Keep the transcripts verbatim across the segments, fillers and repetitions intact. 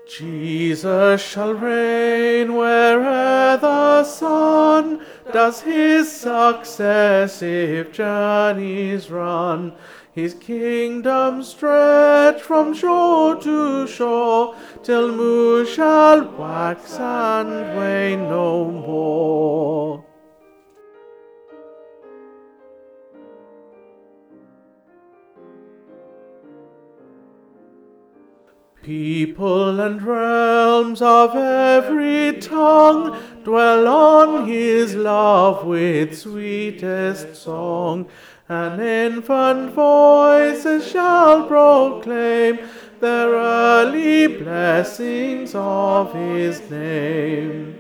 Jesus shall reign where'er the sun does his successive journeys run. His kingdom stretch from shore to shore, till moon shall wax and wane no more. People and realms of every tongue dwell on his love with sweetest song. And infant voices shall proclaim their early blessings of his name.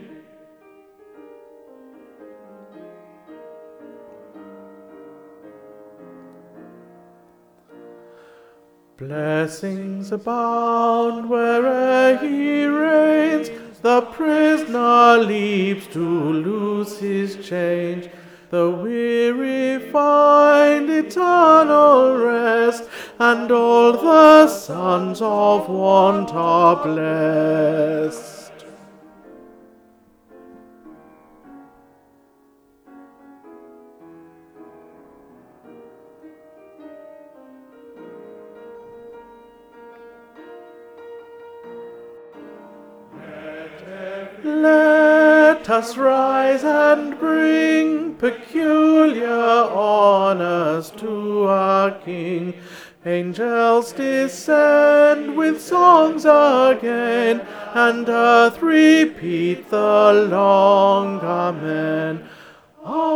Blessings abound where'er he reigns. The prisoner leaps to loose his chains. The weary find eternal rest, and all the sons of want are blessed. Let us rise and bring peculiar honors to our King. Angels descend with songs again, and earth repeat the long Amen. Amen.